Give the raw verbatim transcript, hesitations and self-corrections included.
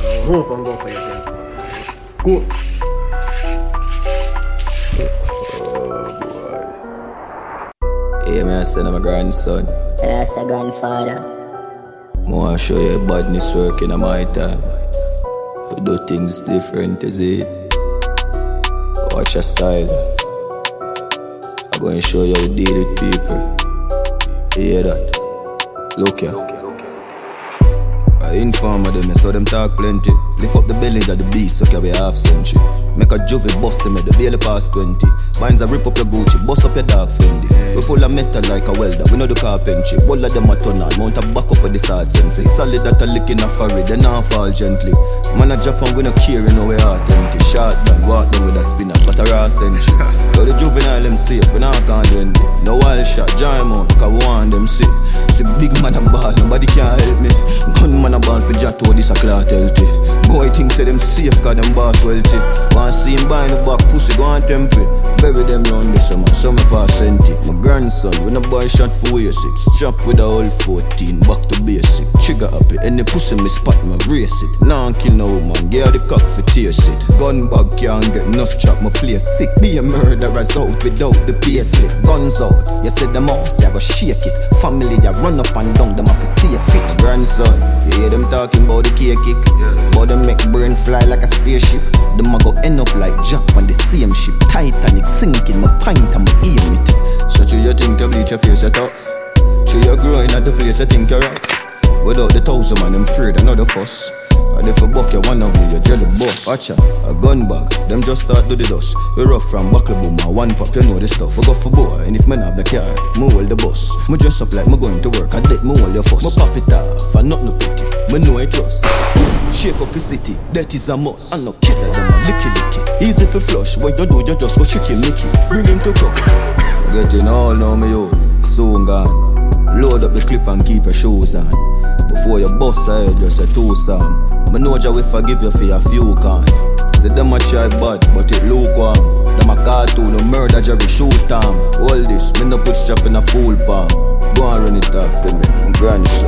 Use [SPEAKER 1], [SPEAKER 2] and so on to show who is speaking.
[SPEAKER 1] Move and go for your dance. Go. Oh boy.
[SPEAKER 2] Hey, man, I said I'm a grandson.
[SPEAKER 3] That's a grandfather.
[SPEAKER 2] I want to show you badness working on my time. We do things different, is it? Watch your style. I'm going to show you how to deal with people. You hear that? Look here. I inform them, so them talk plenty. Lift up the bellies of the beast, so carry half century. Make a juvie boss me, the barely past twenty. Minds a rip up your Gucci, bust up your dark Fendi. We full of metal like a welder, we know the carpentry. All of them a turn on, mount a back up with the side sense. Solid that a lick in a forehead, they not fall gently. Man a Japan, we no care, you know we heart empty. Shot down, walk down with a spinner, but a raw century. So the juvenile them safe, we not can't do anything. No wild shot, jam out, cause we want them see. See big man a ball, nobody can help me. Gunman a ball for Jato, this a clout healthy. Boy think say them safe, cause them boss wealthy. Want see him buy the back pussy, go on temple. Bury them round this summer, summer pass empty. My grandson, when a boy shot for way six. Chop with a whole fourteen, back to basic. Trigger happy, any pussy me spot, me race it. Now kill no woman, get the cock for taste it. Gun bag can't get enough chop, my play sick. Be a murderer's out without the pace it. Guns out, you said the mouse, they go shake it. Family, they run up and down, them have to stay fit. Grandson, you hear them talking about the cake kick. But them make brain fly like a spaceship. Them a go end up like Jack on the same ship. Titanic sinking, my pint and my aim it. So do you think you bleach your face you tough? Do you growing at the place you think you're rough? Without the thousand man, I'm afraid another fuss. And if a buck you wanna be your jelly boss. Watch out, a gun bag, them just start do the dust. We rough from buckle boom, and one pop, you know the stuff. We go for boy, and if men have the car, me hold the bus. Me dress up like me going to work, I date me hold your fuss. Me pop it off, and not no pity, me know I trust. Shake up the city, that is a must. I no killer, them a licky licky. Easy for flush, what you do, you just go tricky Mickey. Bring him to cook. Getting all now me yo, soon gone. Load up the clip and keep your shoes on. Before you bust a head, just a two song. Me know Jah will forgive you for your few can. Say them a try bad, but it lukewarm. Them a cartoon, no murder, Jerry shoot time. All this, me no put strap in a fool palm. Go and run it off for me, granny.